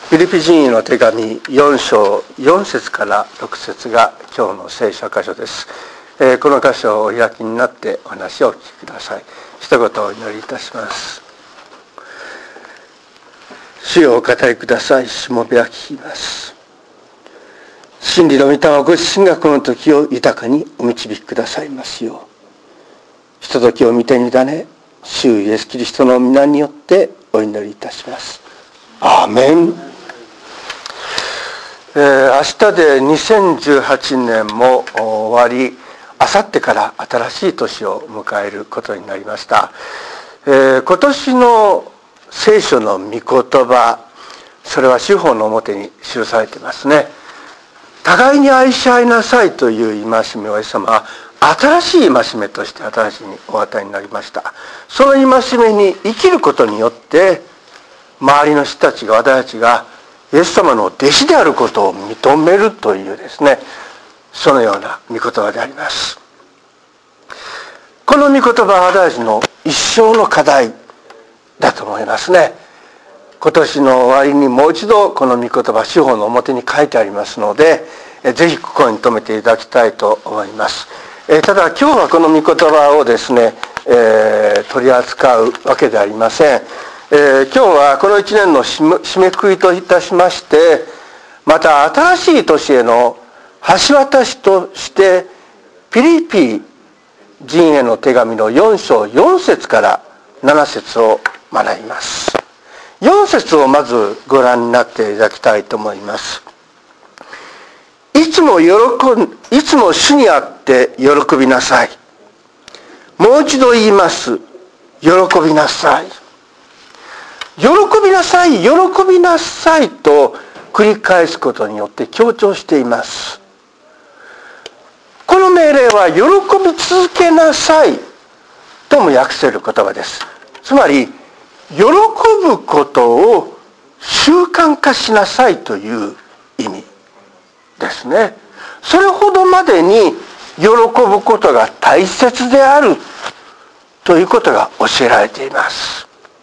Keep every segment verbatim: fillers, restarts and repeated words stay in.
フィリピ人への手紙よん章よん節からろく節が今日の聖書箇所です。えー、この箇所をお開きになってお話をお聞きください。一言お祈りいたします。主よお語りください。しもべは聞きます。真理の御霊はご自身がこの時を豊かにお導きくださいますよう。ひとときを見て委ね、主イエスキリストの皆によってお祈りいたします。アーメン。えー、明日でにせんじゅうはちねんも終わり、あさってから新しい年を迎えることになりました。えー、今年の聖書の御言葉、それは司法の表に記されていますね。互いに愛し合いなさいという戒めをイエス様は新しい戒めとして新しいにお与えになりました。その戒めに生きることによって周りの人たちが、私たちがイエス様の弟子であることを認めるというですね、そのような御言葉であります。この御言葉は私たちの一生の課題だと思いますね。今年の終わりにもう一度この御言葉、司法の表に書いてありますので、ぜひ心に留めていただきたいと思います。ただ今日はこの御言葉をですね、えー、取り扱うわけではありません。えー、今日はこの一年の締めくくりといたしまして、また新しい年への橋渡しとしてピリピ人への手紙のよん章よん節からなな節を学びます。よん節をまずご覧になっていただきたいと思います。いつも喜ん、いつも主にあって喜びなさい。もう一度言います。喜びなさい。喜びなさい、喜びなさいと繰り返すことによって強調しています。この命令は喜び続けなさいとも訳せる言葉です。つまり、喜ぶことを習慣化しなさいという意味ですね。それほどまでに喜ぶことが大切であるということが教えられています。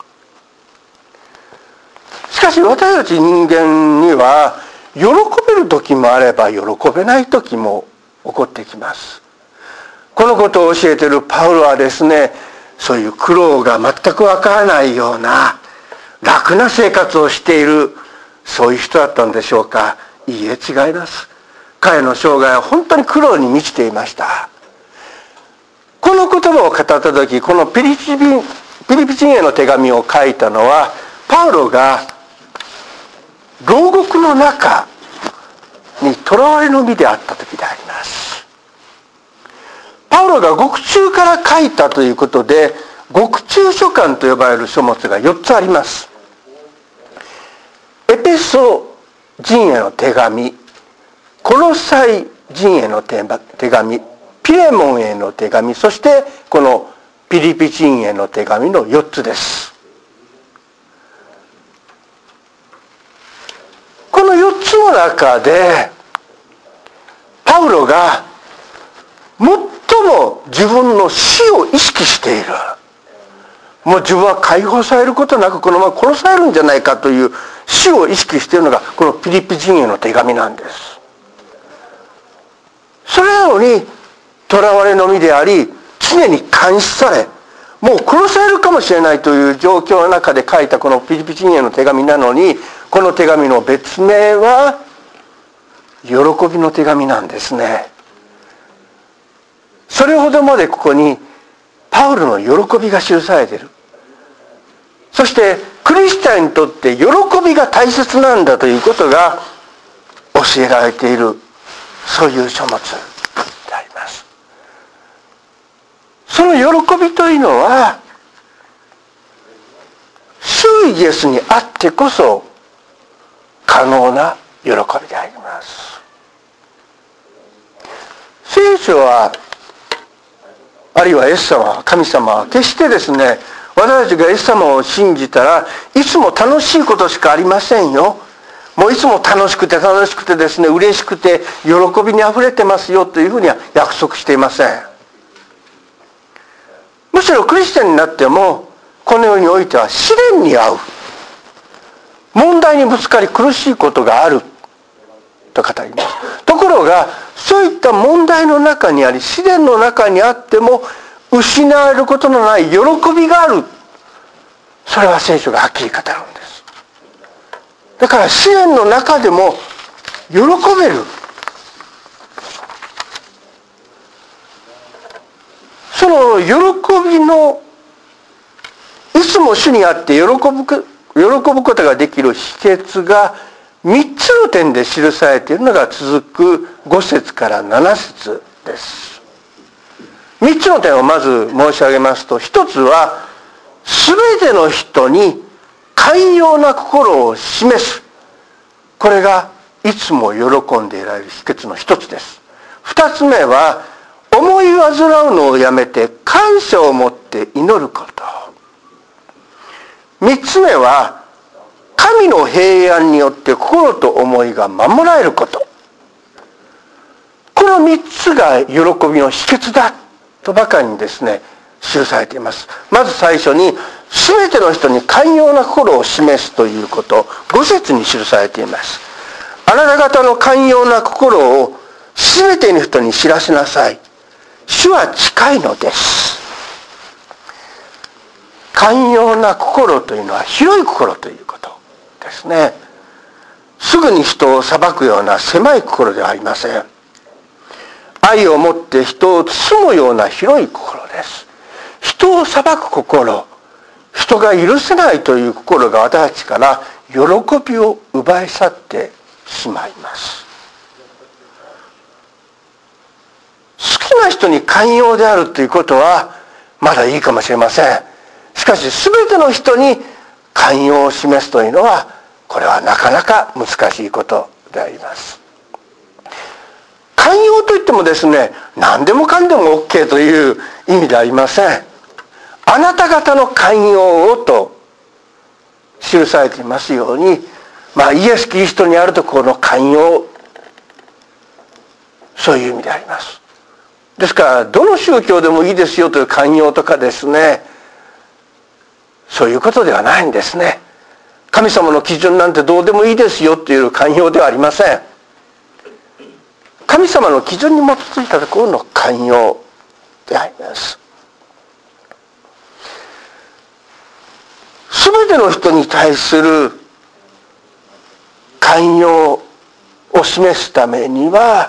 しかし私たち人間には喜べる時もあれば喜べない時も起こってきます。このことを教えているパウロはですね、そういう苦労が全くわからないような楽な生活をしている、そういう人だったんでしょうか。いいえ、違います。彼の生涯は本当に苦労に満ちていました。この言葉を語った時、このピリピ人、ピリピ人への手紙を書いたのはパウロが牢獄の中に囚われの身であった時であります。パウロが獄中から書いたということで、獄中書簡と呼ばれる書物がよっつあります。エペソ人への手紙、コロサイ人への手紙、ピレモンへの手紙、そしてこのピリピ人への手紙のよっつです。このよっつの中でパウロが最も自分の死を意識している。もう自分は解放されることなくこのまま殺されるんじゃないかという死を意識しているのがこのピリピ人への手紙なんです。それなのに囚われの身であり、常に監視され、もう殺されるかもしれないという状況の中で書いたこのピリピ人への手紙なのに、この手紙の別名は喜びの手紙なんですね。それほどまでここにパウロの喜びが記されている。そしてクリスチャンにとって喜びが大切なんだということが教えられている、そういう書物であります。その喜びというのは主イエスにあってこそ可能な喜びであります。聖書は、あるいはイエス様、神様は決してですね、私たちがイエス様を信じたらいつも楽しいことしかありませんよ。もういつも楽しくて楽しくてですね、嬉しくて喜びにあふれてますよというふうには約束していません。むしろクリスチャンになってもこの世においては試練に遭う。 問題にぶつかり苦しいことがあると語ります。ところがそういった問題の中にあり、試練の中にあっても失われることのない喜びがある。それは聖書がはっきり語るんです。だから試練の中でも喜べる。その喜びのいつも主にあって喜ぶ、喜ぶことができる秘訣がみっつの点で記されているのが続くご節からなな節です。みっつの点をまず申し上げますと、ひとつは全ての人に寛容な心を示す。これがいつも喜んでいられる秘訣の一つです。ふたつめは思い煩うのをやめて感謝を持って祈ること。みっつめは神の平安によって心と思いが守られること。このみっつが喜びの秘訣だとばかりにですね記されています。まず最初に全ての人に寛容な心を示すということ、ご節に記されています。あなた方の寛容な心を全ての人に知らせなさい。主は近いのです。寛容な心というのは広い心ということですね。すぐに人を裁くような狭い心ではありません。愛を持って人を包むような広い心です。人を裁く心、人が許せないという心が私たちから喜びを奪い去ってしまいます。好きな人に寛容であるということはまだいいかもしれません。しかし全ての人に寛容を示すというのはこれはなかなか難しいことであります。寛容といってもですね、何でもかんでも OK という意味ではありません。あなた方の寛容をと記されていますように、まあイエス・キリストにあるところの寛容、そういう意味であります。ですからどの宗教でもいいですよという寛容とかですね、そういうことではないんですね。神様の基準なんてどうでもいいですよという寛容ではありません。神様の基準に基づいたところの寛容であります。すべての人に対する寛容を示すためには、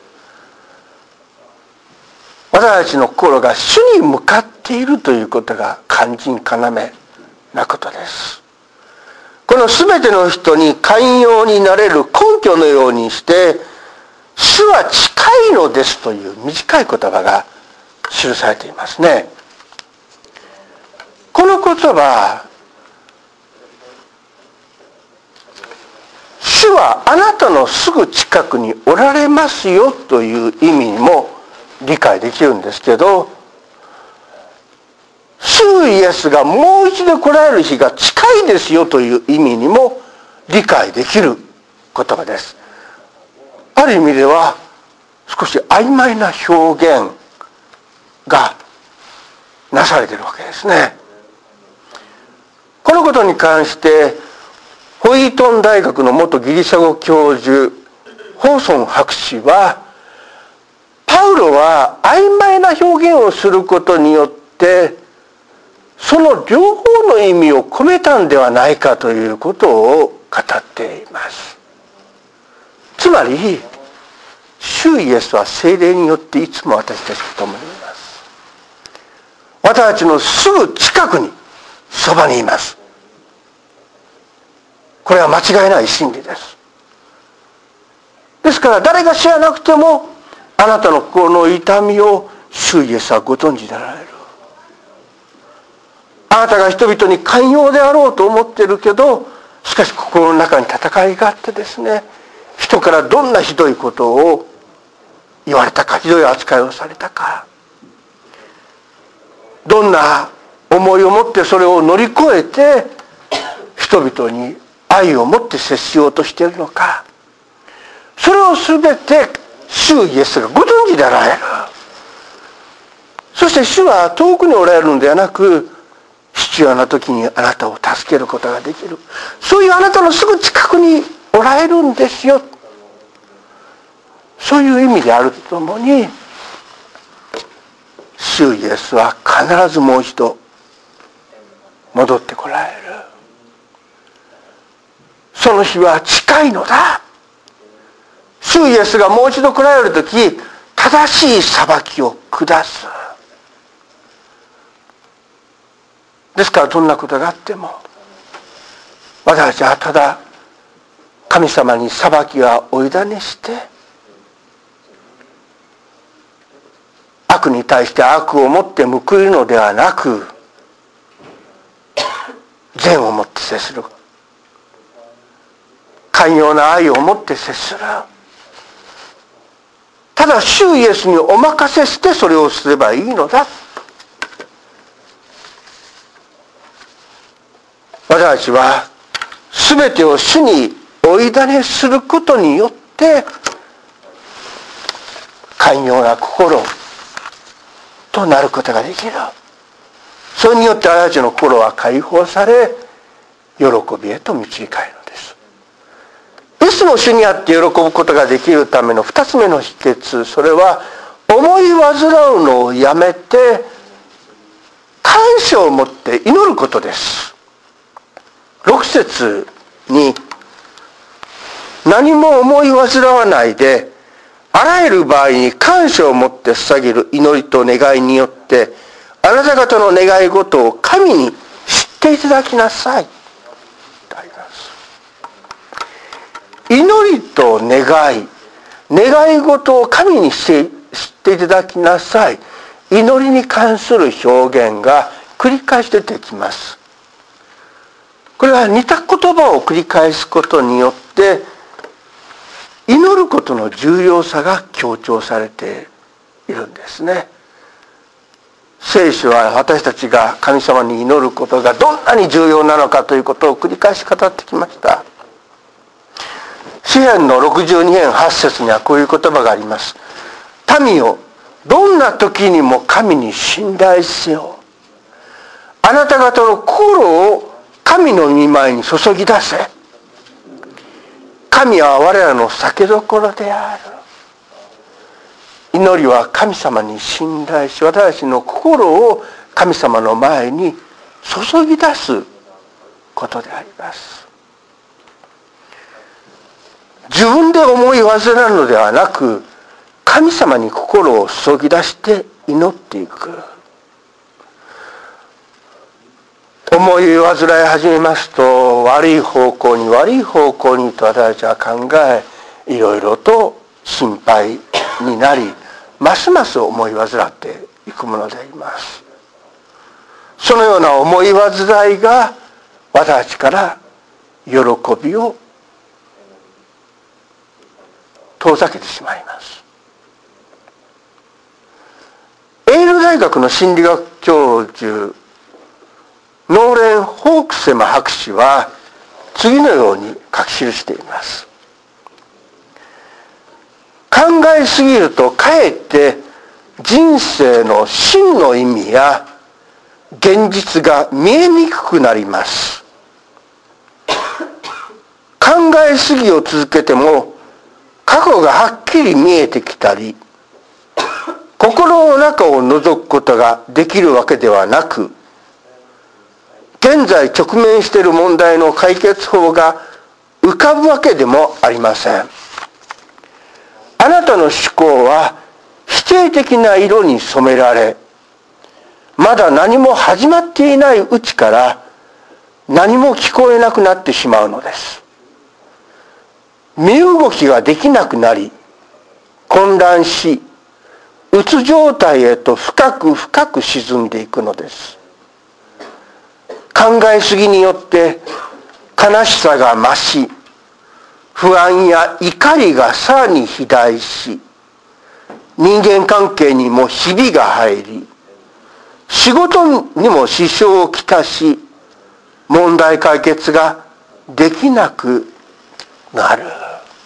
私たちの心が主に向かっているということが肝心要なことです。このすべての人に寛容になれる根拠のようにして主は近いのですという短い言葉が記されていますね。この言葉、主はあなたのすぐ近くにおられますよという意味も理解できるんですけど、主イエスがもう一度来られる日が近いですよという意味にも理解できる言葉です。ある意味では少し曖昧な表現がなされているわけですね。このことに関してホイートン大学の元ギリシャ語教授ホーソン博士は、パウロは曖昧な表現をすることによってその両方の意味を込めたんではないかということを語っています。つまり主イエスは聖霊によっていつも私たちと共にいます。私たちのすぐ近くにそばにいます。これは間違いない真理です。ですから誰が知らなくてもあなたの心の痛みを主イエスはご存知であられる。あなたが人々に寛容であろうと思っているけど、しかし心の中に戦いがあってですね、人からどんなひどいことを言われたか、ひどい扱いをされたか、どんな思いを持ってそれを乗り越えて人々に愛を持って接しようとしているのか、それを全て主イエスがご存知であられる。そして主は遠くにおられるのではなく必要な時にあなたを助けることができる、そういうあなたのすぐ近くにおられるんですよ、そういう意味であるとともに、主イエスは必ずもう一度戻ってこられる。その日は近いのだ。主イエスがもう一度来られるとき、正しい裁きを下す。ですからどんなことがあっても、私たちはただ神様に裁きはお委ねして、悪に対して悪をもって報いるのではなく、善をもって接する、寛容な愛をもって接する。ただ主イエスにお任せしてそれをすればいいのだ。私たちは全てを主にお委ねすることによって寛容な心となることができる。それによって私たちの心は解放され、喜びへと導かれるのです。いつも主にあって喜ぶことができるための二つ目の秘訣、それは思い煩うのをやめて感謝を持って祈ることです。六節に、何も思い煩わないであらゆる場合に感謝を持って捧げる祈りと願いによってあなた方の願い事を神に知っていただきなさいとあります。祈りと願い、願い事を神に知っていただきなさい、祈りに関する表現が繰り返し出てきます。これは似た言葉を繰り返すことによって祈ることの重要さが強調されているんですね。聖書は私たちが神様に祈ることがどんなに重要なのかということを繰り返し語ってきました。詩編のろくじゅうに編はち節にはこういう言葉があります。民よ、どんな時にも神に信頼せよ。あなた方の心を神の御前に注ぎ出せ。神は我らの酒どころである。祈りは神様に信頼し、私たちの心を神様の前に注ぎ出すことであります。自分で思い煩うのではなく、神様に心を注ぎ出して祈っていく。思い煩い始めますと、悪い方向に悪い方向にと私たちは考え、いろいろと心配になり、ますます思い煩っていくものであります。そのような思い煩いが私たちから喜びを遠ざけてしまいます。エール大学の心理学教授ノーレン・ホークセマ博士は次のように書き記しています。考えすぎるとかえって人生の真の意味や現実が見えにくくなります。考えすぎを続けても過去がはっきり見えてきたり、心の中を覗くことができるわけではなく、現在直面している問題の解決法が浮かぶわけでもありません。あなたの思考は否定的な色に染められ、まだ何も始まっていないうちから何も聞こえなくなってしまうのです。身動きができなくなり、混乱し、うつ状態へと深く深く沈んでいくのです。考えすぎによって悲しさが増し、不安や怒りがさらに肥大し、人間関係にもひびが入り、仕事にも支障をきたし、問題解決ができなくなる。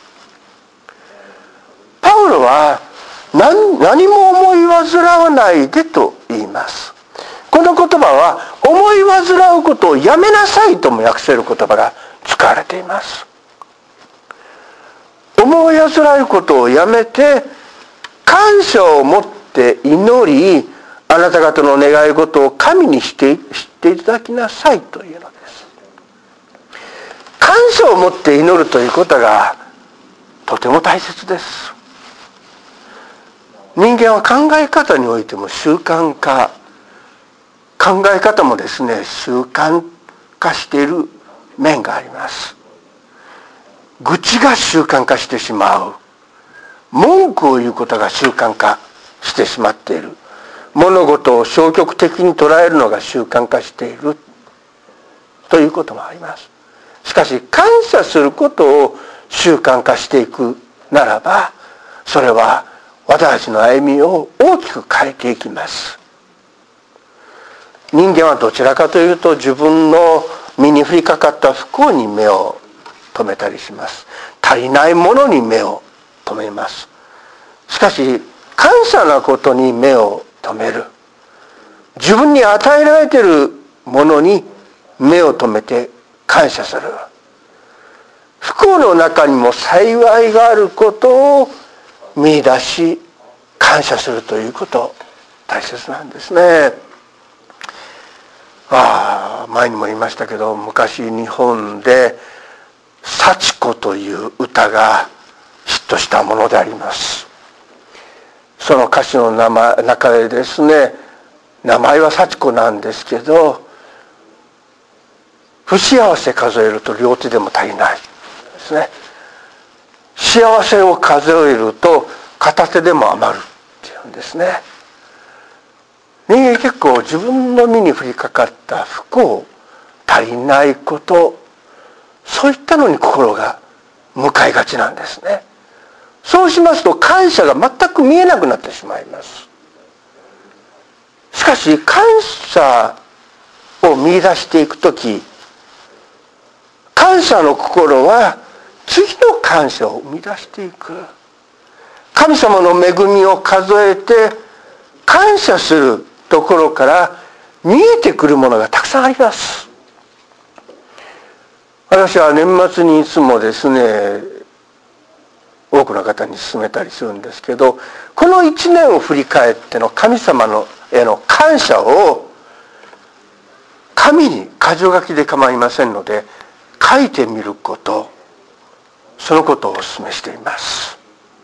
パウロは 何, 何も思い煩わないでと言います。この言葉は思い煩うことをやめなさいとも訳せる言葉が使われています。思い煩うことをやめて感謝を持って祈り、あなた方の願い事を神にしてしていただきなさいというのです。感謝を持って祈るということがとても大切です。人間は考え方においても習慣化、考え方もですね、習慣化している面があります。愚痴が習慣化してしまう。文句を言うことが習慣化してしまっている。物事を消極的に捉えるのが習慣化しているということもあります。しかし感謝することを習慣化していくならば、それは私たちの歩みを大きく変えていきます。人間はどちらかというと自分の身に降りかかった不幸に目を留めたりします。足りないものに目を留めます。しかし感謝なことに目を留める、自分に与えられているものに目を留めて感謝する、不幸の中にも幸いがあることを見出し感謝するということ大切なんですね。ああ、前にも言いましたけど、昔日本で幸子という歌がヒットしたものであります。その歌詞の名前中でですね、名前は幸子なんですけど、不幸せ数えると両手でも足りないですね。幸せを数えると片手でも余るっていうんですね。人間結構自分の身に降りかかった不幸、足りないこと、そういったのに心が向かいがちなんですね。そうしますと感謝が全く見えなくなってしまいます。しかし感謝を見出していくとき、感謝の心は次の感謝を生み出していく。神様の恵みを数えて感謝するところから見えてくるものがたくさんあります。私は年末にいつもですね、多くの方に勧めたりするんですけど、この一年を振り返っての神様のへの感謝を紙に箇条書きで構いませんので書いてみること、そのことをお勧めしています。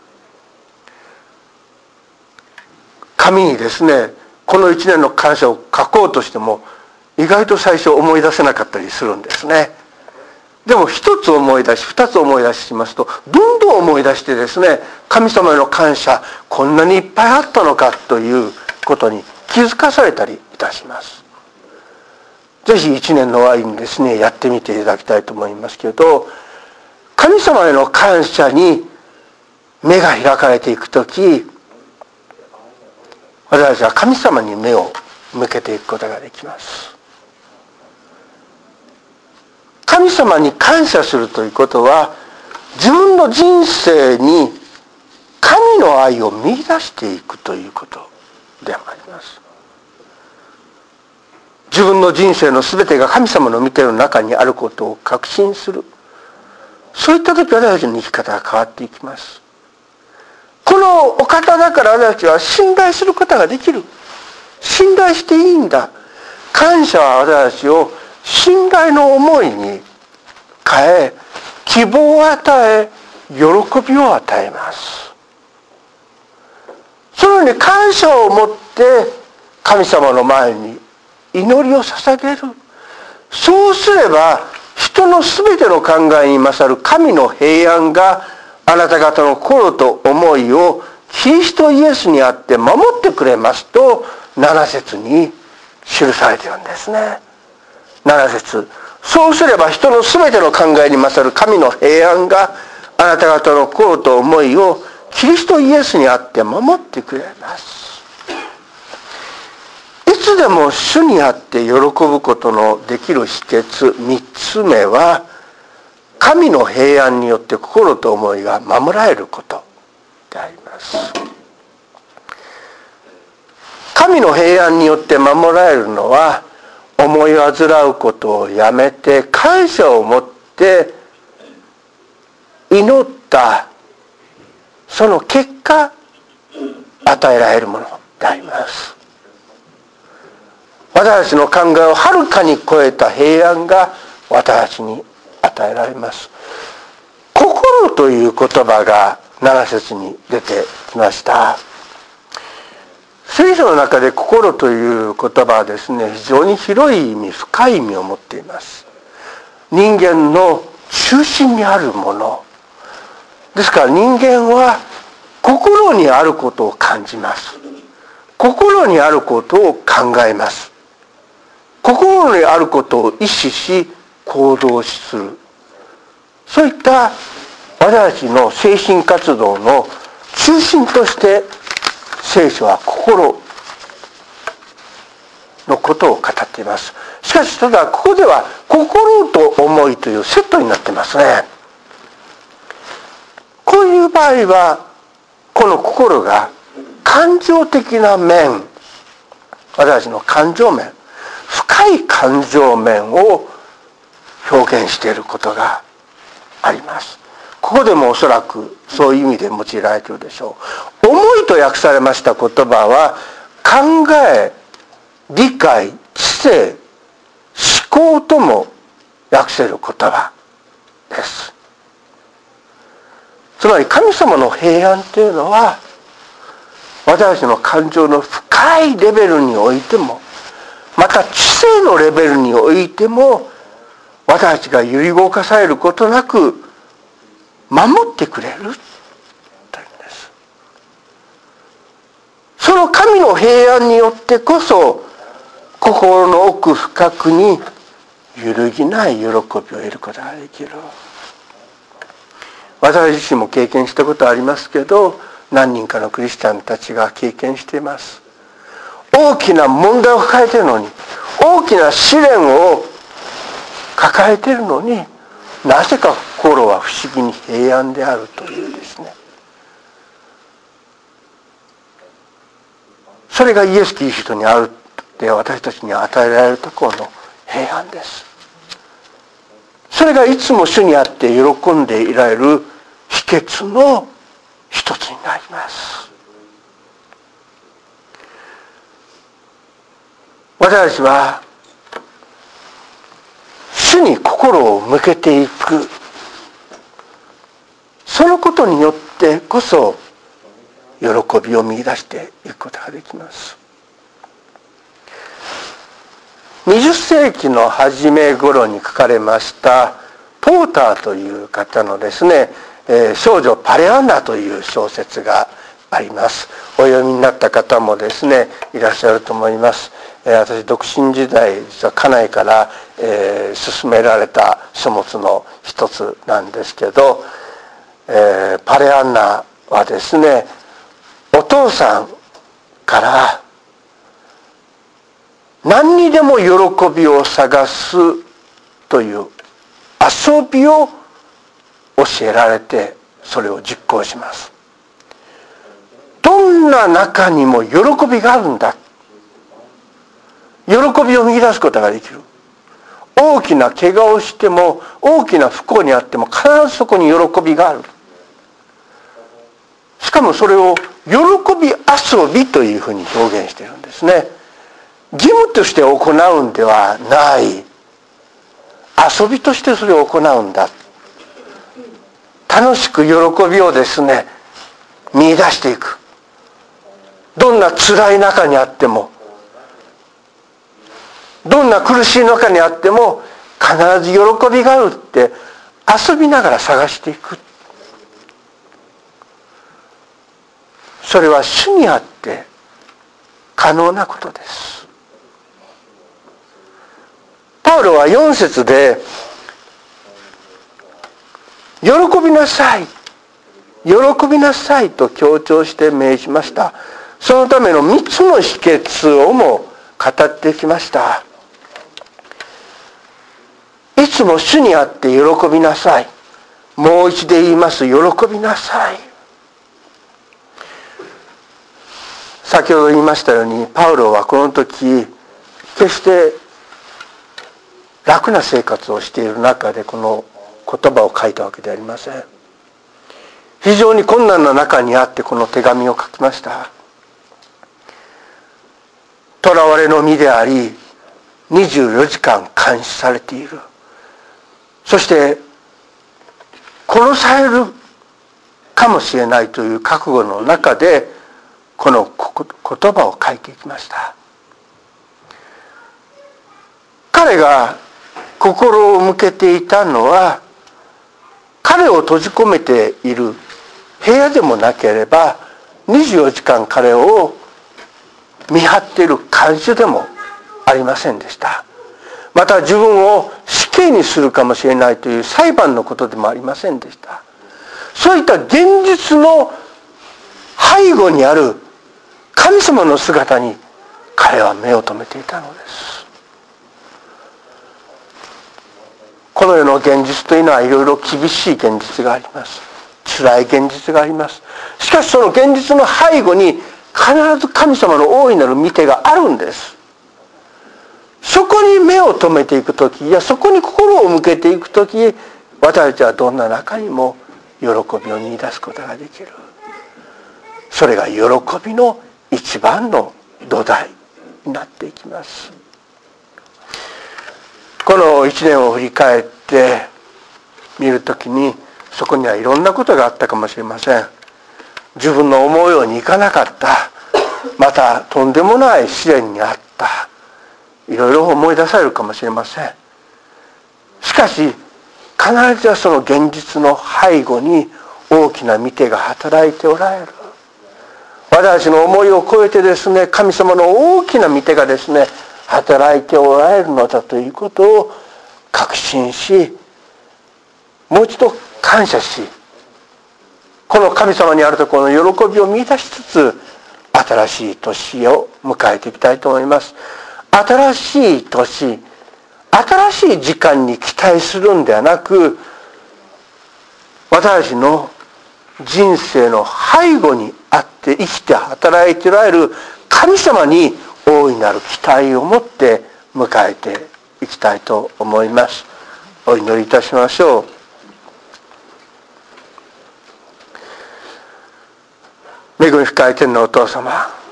紙にですね、この一年の感謝を書こうとしても意外と最初思い出せなかったりするんですね。でも一つ思い出し二つ思い出しますと、どんどん思い出してですね、神様への感謝、こんなにいっぱいあったのかということに気づかされたりいたします。ぜひ一年の終わりにですね、やってみていただきたいと思いますけど、神様への感謝に目が開かれていくとき、私たちは神様に目を向けていくことができます。神様に感謝するということは、自分の人生に神の愛を見出していくということであります。自分の人生のすべてが神様の見ている中にあることを確信する。そういった時、私たちの生き方が変わっていきます。このお方だから私たちは信頼することができる。信頼していいんだ。感謝は私たちを信頼の思いに変え、希望を与え、喜びを与えます。そのように感謝を持って神様の前に祈りを捧げる。そうすれば人のすべての考えに勝る神の平安があなた方の心と思いをキリストイエスにあって守ってくれますとなな節に記されているんですね。なな節、そうすれば人のすべての考えに勝る神の平安があなた方の心と思いをキリストイエスにあって守ってくれます。いつでも主にあって喜ぶことのできる秘訣みっつめは、神の平安によって心と思いが守られることであります。神の平安によって守られるのは、 思い煩うことをやめて感謝を持って祈ったその結果与えられるものであります。私たちの考えをはるかに超えた平安が私たちに与えられます。心という言葉がなな節に出てきました。聖書の中で心という言葉はですね、非常に広い意味、深い意味を持っています。人間の中心にあるものですから、人間は心にあることを感じます。心にあることを考えます。心にあることを意識し行動する。そういった私たちの精神活動の中心として聖書は心のことを語っています。しかし、ただここでは心と思いというセットになっていますね。こういう場合はこの心が感情的な面、私たちの感情面、深い感情面を表現していることがあります。ここでもおそらくそういう意味で用いられているでしょう。思いと訳されました言葉は、考え、理解、知性、思考とも訳せる言葉です。つまり神様の平安というのは、私たちの感情の深いレベルにおいても、また知性のレベルにおいても、私たちが揺り動かされることなく守ってくれるというんです。その神の平安によってこそ、心の奥深くに揺るぎない喜びを得ることができる。私自身も経験したことありますけど、何人かのクリスチャンたちが経験しています。大きな問題を抱えているのに、大きな試練を抱えているのに、なぜか心は不思議に平安であるというですね。それがイエス・キリストにあるって私たちに与えられるところの平安です。それがいつも主にあって喜んでいられる秘訣の一つになります。私たちは主に心を向けていく、そのことによってこそ喜びを見出していくことができます。にじゅっ世紀の初め頃に書かれましたポーターという方のですね、少女パレアンナという小説があります。お読みになった方もですねいらっしゃると思います。私独身時代、実は家内から、えー、勧められた書物の一つなんですけど、えー、パレアンナはですね、お父さんから何にでも喜びを探すという遊びを教えられて、それを実行します。どんな中にも喜びがあるんだ、喜びを見出すことができる。大きな怪我をしても、大きな不幸にあっても必ずそこに喜びがある。しかもそれを喜び遊びというふうに表現しているんですね。義務として行うんではない、遊びとしてそれを行うんだ。楽しく喜びをですね見出していく。どんな辛い中にあっても、どんな苦しい中にあっても必ず喜びがあるって遊びながら探していく。それは主にあって可能なことです。パウロはよん節で喜びなさい、喜びなさいと強調して命じました。そのためのみっつの秘訣をも語ってきました。いつも主にあって喜びなさい。もう一度言います。喜びなさい。先ほど言いましたように、パウロはこの時決して楽な生活をしている中でこの言葉を書いたわけではありません。非常に困難な中にあってこの手紙を書きました。囚われの身であり、にじゅうよじかん監視されている。そして殺されるかもしれないという覚悟の中でこの言葉を書いていきました。彼が心を向けていたのは、彼を閉じ込めている部屋でもなければ、にじゅうよじかん彼を見張っている看守でもありませんでした。また自分を死刑にするかもしれないという裁判のことでもありませんでした。そういった現実の背後にある神様の姿に彼は目を留めていたのです。この世の現実というのはいろいろ厳しい現実があります。辛い現実があります。しかしその現実の背後に必ず神様の大いなる御手があるんです。そこに目を留めていくとき、いやそこに心を向けていくとき、私たちはどんな中にも喜びを見出すことができる。それが喜びの一番の土台になっていきます。この一年を振り返って見るときに、そこにはいろんなことがあったかもしれません。自分の思うようにいかなかった。またとんでもない試練にあった。いろいろ思い出されるかもしれません。しかし必ずその現実の背後に大きな御手が働いておられる。私の思いを超えてですね、神様の大きな御手がですね働いておられるのだということを確信し、もう一度感謝し、この神様にあるところの喜びを見出しつつ、新しい年を迎えていきたいと思います。新しい年、新しい時間に期待するんではなく、私の人生の背後にあって生きて働いておられる神様に大いなる期待を持って迎えていきたいと思います。お祈りいたしましょう。恵み深い天のお父様、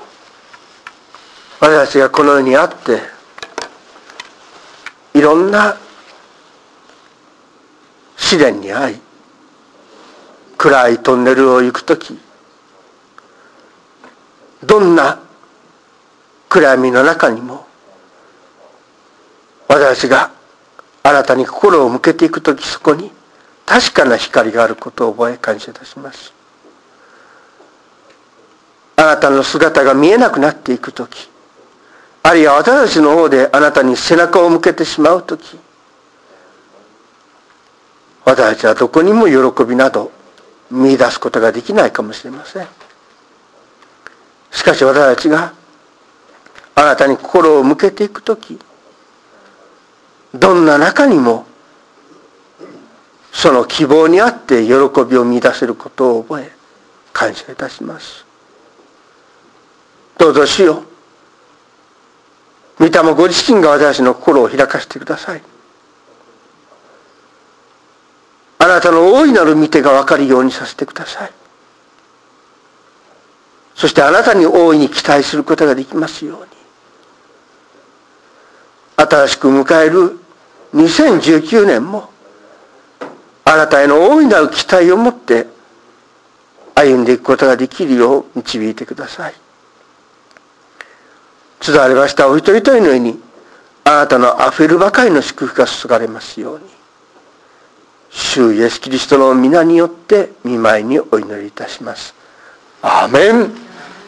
私たちがこの世にあっていろんな試練に遭い、暗いトンネルを行くとき、どんな暗闇の中にも私たちが新たに心を向けていくとき、そこに確かな光があることを覚え感謝いたします。あなたの姿が見えなくなっていくとき、あるいは私たちの方であなたに背中を向けてしまうとき、私たちはどこにも喜びなど見出すことができないかもしれません。しかし私たちがあなたに心を向けていくとき、どんな中にもその希望にあって喜びを見出せることを覚え感謝いたします。どうぞ主よ、御霊ご自身が私たちの心を開かせてください。あなたの大いなる御手が分かるようにさせてください。そしてあなたに大いに期待することができますように、新しく迎えるにせんじゅうきゅうねんもあなたへの大いなる期待を持って歩んでいくことができるよう導いてください。つだわれましたお一人一人の上にあなたのあふれるばかりの祝福が注がれますように、主イエスキリストの皆によって御前にお祈りいたします。アーメン。